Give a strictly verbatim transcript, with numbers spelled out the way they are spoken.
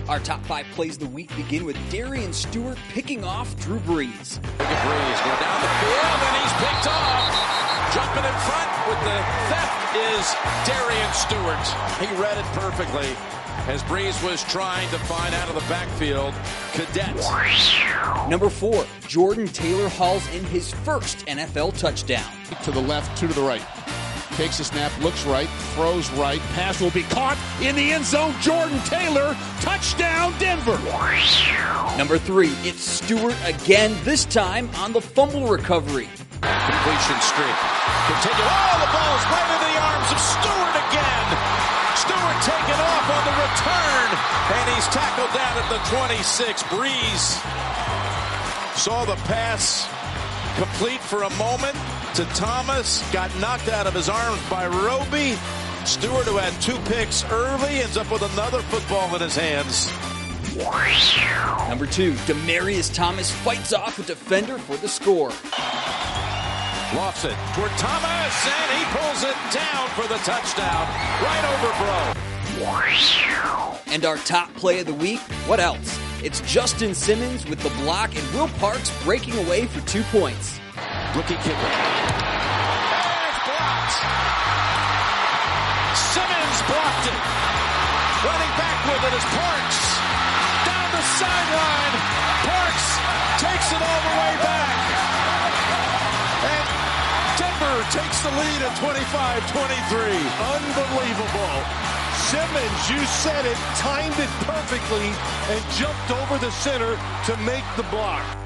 Our top five plays of the week begin with Darian Stewart picking off Drew Brees. Look at Brees go down the field, and he's picked off. Jumping in front with the theft is Darian Stewart. He read it perfectly as Brees was trying to find out of the backfield Cadet. Number four, Jordan Taylor hauls in his first N F L touchdown. To the left, two to the right. Takes a snap, looks right, throws right. Pass will be caught in the end zone. Jordan Taylor, touchdown Denver. Number three, it's Stewart again, this time on the fumble recovery. Completion streak. Continue. Oh, the ball is right into the arms of Stewart again. Stewart taken off on the return, and he's tackled down at the twenty-six. Brees saw the pass complete for a moment to Thomas, got knocked out of his arms by Roby. Stewart, who had two picks early, ends up with another football in his hands. Number two, Demaryius Thomas fights off a defender for the score. Lofts it toward Thomas, and he pulls it down for the touchdown. Right over Bro. And our top play of the week, what else? It's Justin Simmons with the block and Will Parks breaking away for two points. Rookie kicker. And it's blocked. Simmons blocked it. Running back with it is Parks. Down the sideline. Parks takes it all the way back. And Denver takes the lead at twenty-five twenty-three. Unbelievable. Simmons, you said it, timed it perfectly and jumped over the center to make the block.